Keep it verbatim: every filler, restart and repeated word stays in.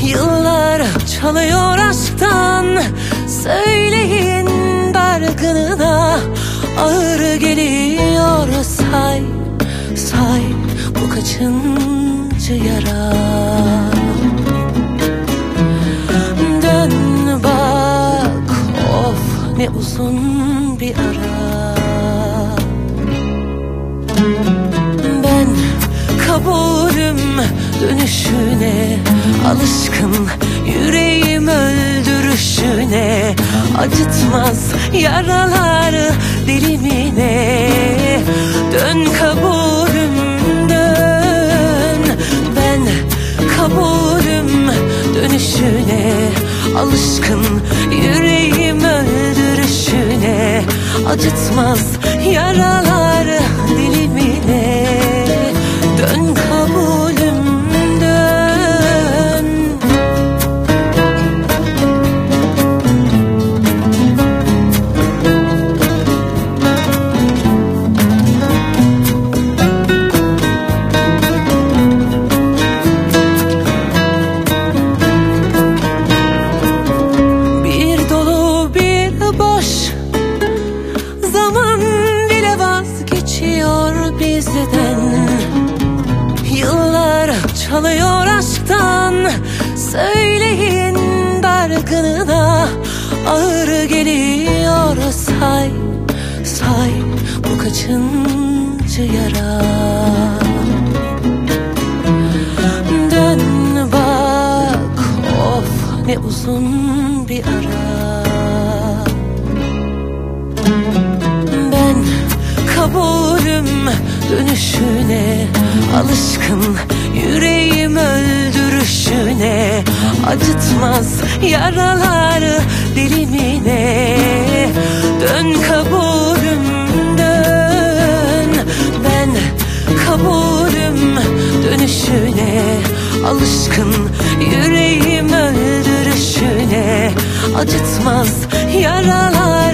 Yıllar çalıyor aşktan, söyleyin dargınına. Ağır geliyor, say, say, bu kaçıncı yara. Dön bak, of ne uzun bir ara. Ben kabulüm dönüşüne, alışkın yüreğim öldürüşüne. Acıtmaz yaraları dilimine. Dön kabulüm dön. Ben kabulüm dönüşüne, alışkın yüreğim öldürüşüne. Acıtmaz yaraları dilimine. Dön kabulüm dön. Bir dolu bir boş zaman bile vazgeçiyor bizden. Yıllar çalıyor aşktan, söyleyin dargınına. Ağır geliyor, say, say, bu kaçıncı yara. Dön bak, of ne uzun bir ara. Ben kabulüm dönüşüne, alışkın yüreğim öldürüşüne. Acıtmaz yaraları dilimine. Dön kabulüm dön. Ben kabulüm dönüşüne, alışkın yüreğim öldürüşüne. Acıtmaz yaralar